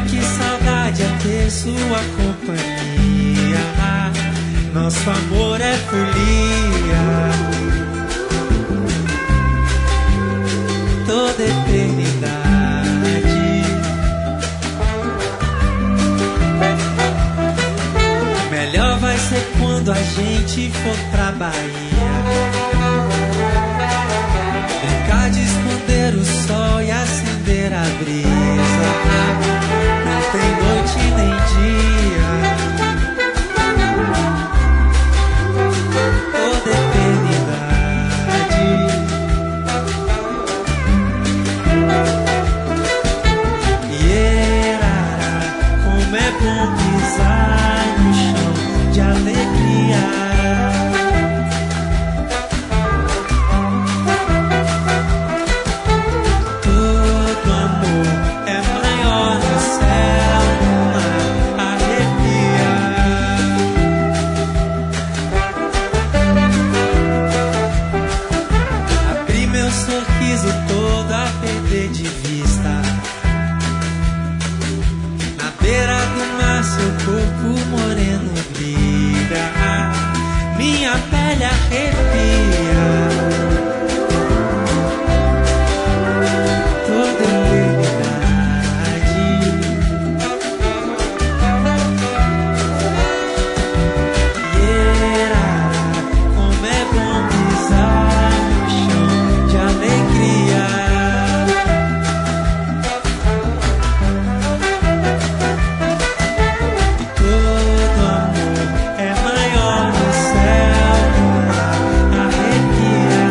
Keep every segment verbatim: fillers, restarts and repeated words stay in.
que saudade é ter sua companhia. Nosso amor é folia, toda eternidade. Melhor vai ser quando a gente for pra Bahia, brincar de esconder o sol e acender a brisa. Não tem noite nem dia, toda eternidade. Ierará, como é bom pisar no chão de alegria. Todo amor é maior no céu, no mar, arrepia. Abri meu sorriso todo a perder de vista. Na beira do mar seu corpo moreno brilha, minha pele arrepia, toda eternidade. Ierará, como é bom pisar no chão de alegria. Todo amor é maior no céu, no mar, arrepia.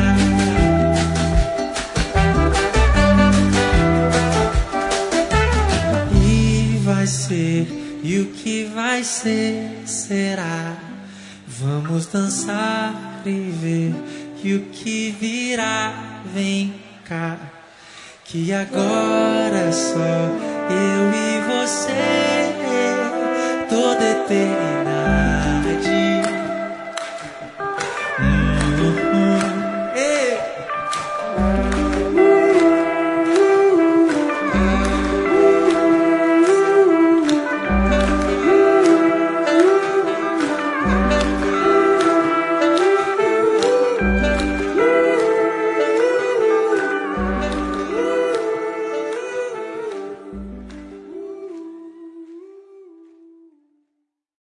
E vai ser, e o que vai ser, será. Vamos dançar e ver, e o que virá, vem cá. Que agora é só eu e você, toda eternidade. Uhum. Ei.